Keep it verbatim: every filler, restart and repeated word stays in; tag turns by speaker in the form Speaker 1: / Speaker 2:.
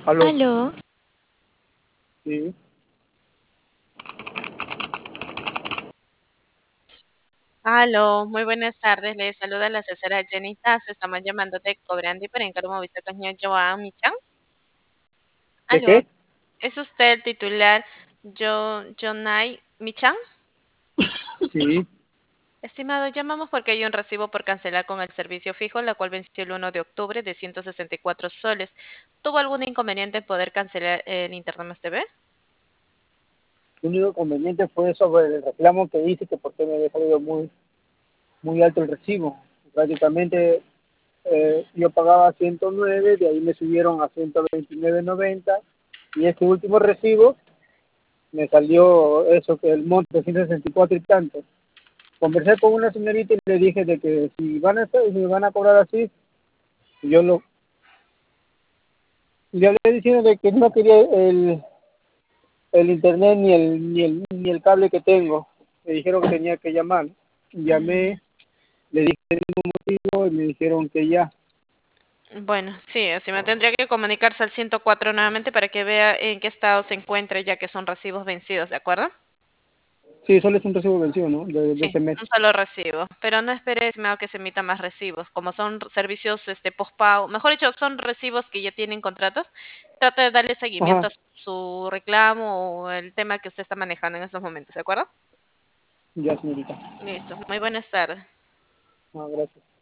Speaker 1: Aló,
Speaker 2: Aló,
Speaker 1: sí,
Speaker 3: Aló, muy buenas tardes. Le saluda la asesora Jenny Taz. Estamos llamando de Cobrandi para encargo visto con el señor Joan Michan.
Speaker 1: ¿de
Speaker 3: Aló,
Speaker 1: qué?
Speaker 3: ¿es usted el titular Jo Jonay Michan?
Speaker 1: Sí,
Speaker 3: Estimado, llamamos porque hay un recibo por cancelar con el servicio fijo, la cual venció el uno de octubre de ciento sesenta y cuatro soles. ¿Tuvo algún inconveniente en poder cancelar el Internet Más T V?
Speaker 1: el único conveniente fue sobre el reclamo que hice, que porque me había salido muy, muy alto el recibo. Prácticamente eh, yo pagaba ciento nueve, de ahí me subieron a ciento veintinueve noventa, y este último recibo me salió eso, que el monto de ciento sesenta y cuatro y tanto. Conversé con una señorita y le dije de que si van a hacer, si me van a cobrar así, yo lo, le hablé diciendo de que no quería el, el internet ni el, ni el ni el cable que tengo. Me dijeron que tenía que llamar.
Speaker 3: Mm,
Speaker 1: Llamé, le dije el mismo motivo y me dijeron que ya.
Speaker 3: Bueno, sí, así me tendría que comunicarse al ciento cuatro nuevamente para que vea en qué estado se encuentra, ya que son recibos vencidos, ¿de acuerdo?
Speaker 1: Sí, solo es un recibo vencido, ¿no? De, de
Speaker 3: Sí,
Speaker 1: ese mes.
Speaker 3: un solo recibo, pero no espere, estimado, que se emitan más recibos. Como son servicios este postpago, mejor dicho, son recibos que ya tienen contratos, trate de darle seguimiento
Speaker 1: Ajá,
Speaker 3: a su reclamo o el tema que usted está manejando en estos momentos, ¿de acuerdo?
Speaker 1: ya, señorita.
Speaker 3: Listo, muy buenas tardes.
Speaker 1: Ah, gracias.